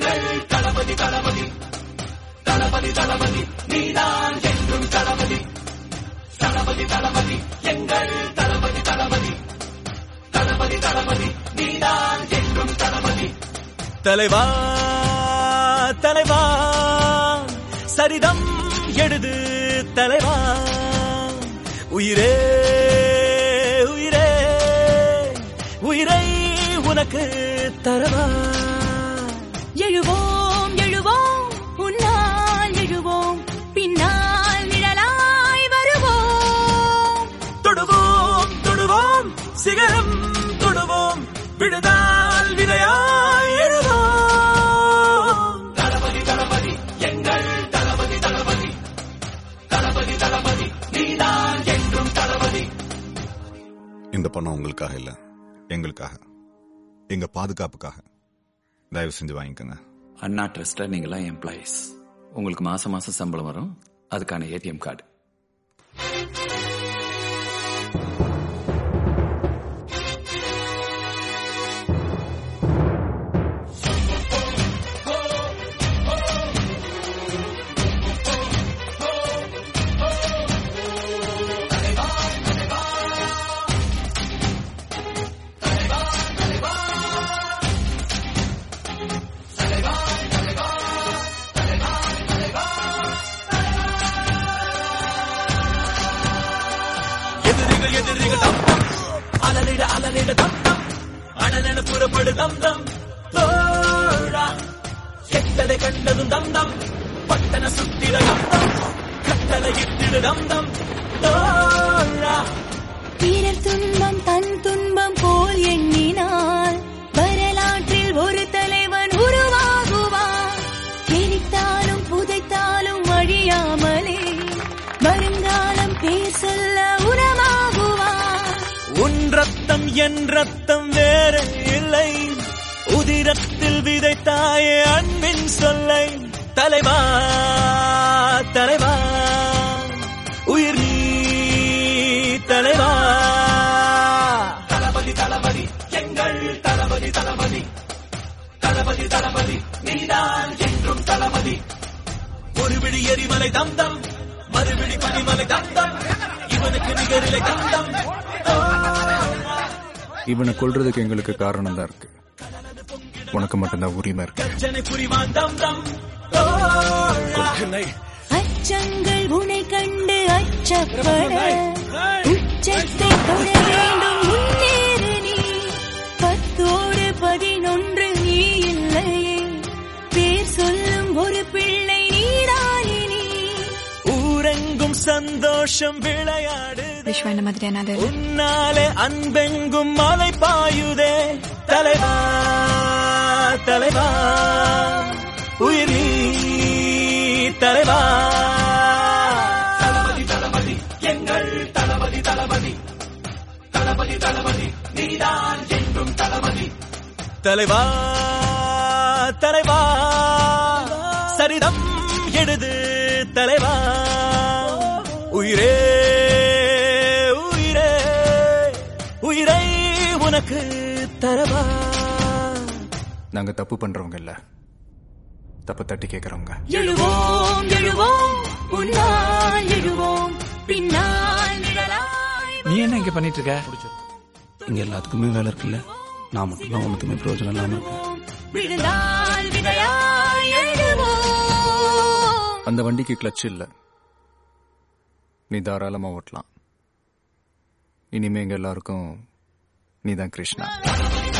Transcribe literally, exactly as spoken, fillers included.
எங்கள் தளபதி தளபதி தளபதி தளபதி நீதான் என்றும் தளபதி தளபதி தளபதி எங்கள் தளபதி தளபதி தளபதி தளபதி நீதான் என்றும் தளபதி. தலைவா தலைவா சரிதம் எழுது தலைவா, உயிரே உயிரே உயிரை உனக்கு தரவா. எழுவோம் எழுவோம் உன்னால் எழுவோம், பின்னால் நிழலாய் வருவோம். தொடுவோம் தொடுவோம் சிகரம் தொடுவோம், விடுதால் விதையாய் எழுவோம். தளபதி தளபதி எங்கள் தளபதி தளபதி தளபதி தளபதி நீதான் என்றும் தளபதி. இந்த பணம் உங்களுக்காக இல்ல, எங்களுக்காக, எங்க பாதுகாப்புக்காக. தயவு செஞ்சு வாங்கிக்கோங்க. அண்ணா ட்ரஸ்ட்ல நீங்களாம் எம்ப்ளாயிஸ், உங்களுக்கு மாசம் மாசம் சம்பளம் வரும், அதுக்கான ஏடிஎம் கார்டு. அலலிட அலலிட தம் தம் அனலென புறப்படு தம் தம் தோழா, கெட்டதை கண்டதும் தம் தம் பட்டன சுத்திட தம் தம் கட்டளை இட்டிடு தம் தம் தோழா. பிறர் துன்பம் தன் துன்பம் போல் எண்ணினால் வரலாற்றில் ஒரு தலைவன் உருவாகுவான். எரித்தாலும் புதைத்தாலும் அழியாமலே வருங்காலம் பேர் சொல்ல உரமாகுவான். உன் ரத்தம் என் ரத்தம் வேற இல்லை, உதிரத்தில் விதைத்தாயே அன்பின் சொல்லை. தலைவா தலைவா உயிர் நீ தலைவா. தளபதி தளபதி எங்கள் தளபதி தளபதி தளபதி தளபதி நீதான் என்றும் தளபதி. ஒரு விழி எரிமலை தம் தம், மறுவிழி பனிமலை தம் தம், இவனுக்கு நிகரிலை தம் தம். இவனை கொல்றதுக்கு எங்களுக்கு காரணம் தான் இருக்கு, உனக்கு மட்டும்தான் உரிமை இருக்கு. அச்சங்கள் உனை கண்டு அச்சப்பட உச்சத்தை தொட வேண்டும், முன்னேறு நீ. பத்தோடு பதினொன்று நீ இல்லையே, பேர் சொல்லும் ஒரு பிள்ளை நீதானே. ஊரெங்கும் சந்தோஷம் விளையாடு, விஸ்வ மாதிரியான உன்னாலே அன்பெங்கும் மலை பாயுதே. தலைவா தலைவா உயிர் நீ தலைவா. தளபதி தளபதி எங்கள் தளபதி தளபதி தளபதி தளபதி நீதான் என்றும் தளபதி. தலைவா தலைவா சரிதம் எழுது தலைவா, உயிரே உயிரே உயிரை உனக்கு தரவா. நாங்க தப்பு பண்றவங்க இல்ல, தப்பு தட்டி கேட்கறவங்க. எழுவோம் எழுவோம் உன்னால் எழுவோம், பின்னால் நிழலாய். நீ என்ன இங்க பண்ணிட்டு இருக்க? இங்க எல்லாத்துக்குமே வேலை இருக்குல்ல, நான் மட்டும் தான் ஒன்றுக்குமே பிரயோஜனம் இல்லாம இருக்கேன். விழுந்தால் விதையாய் எழுவோம். அந்த வண்டிக்கு கிளட்ச் இல்ல, நீ தாராளமா ஓட்டலாம். இனிமே எங்க எல்லாருக்கும் நீதான் கிருஷ்ணா.